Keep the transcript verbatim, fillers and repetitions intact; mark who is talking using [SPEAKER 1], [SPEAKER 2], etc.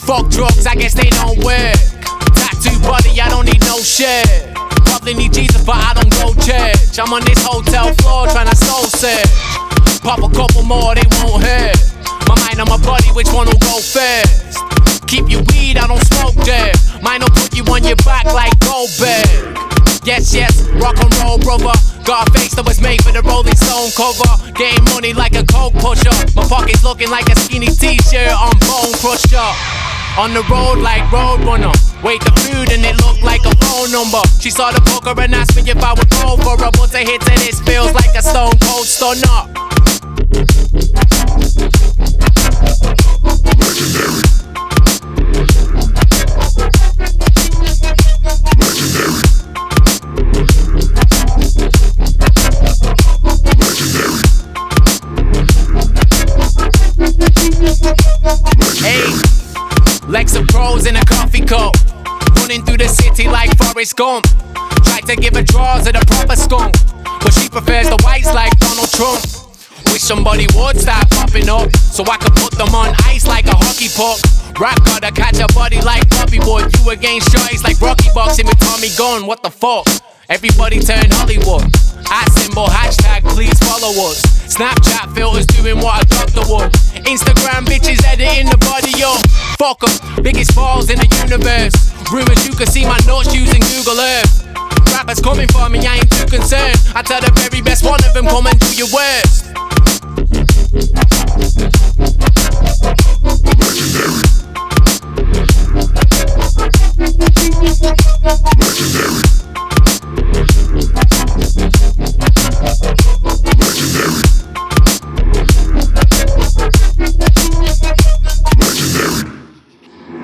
[SPEAKER 1] Fuck drugs, I guess they don't work. Tattoo body, I don't need no shit. Probably need Jesus, but I don't go church. I'm on this hotel floor trying to soul search. Pop a couple more, they won't hurt. My mind and my body, which one will go first? Keep your weed, I don't smoke dirt. Mine will put you on your back like Goldberg. Yes, yes, rock and roll, brother. Got a face that was made for the Rolling Stone cover. Getting money like a coke pusher. My pockets looking like a skinny t-shirt on Bone Crusher. On the road like Roadrunner. Wait the food and it looked like a phone number. She saw the poker and asked me if I would go for her. Once I hit to this, feels like a stone cold stunner.
[SPEAKER 2] Legendary.
[SPEAKER 1] Hey, Lexa Pros in a coffee cup, running through the city like Forrest Gump. Tried to give her draws at a proper skunk, but she prefers the whites like Donald Trump. Wish somebody would start popping up, so I could put them on ice like a hockey puck. Rap gotta catch a body like Bobby Wood. You against shorties like Rocky boxing with Tommy Gunn. What the fuck? Everybody turn Hollywood. At symbol, hashtag, please follow us. Snapchat filters doing what a doctor would. Instagram bitches editing the body up. Fuck 'em, biggest balls in the universe. Rumors you can see my notes using Google Earth. Rappers coming for me, I ain't too concerned. I tell the very best one of them, come and do your worst.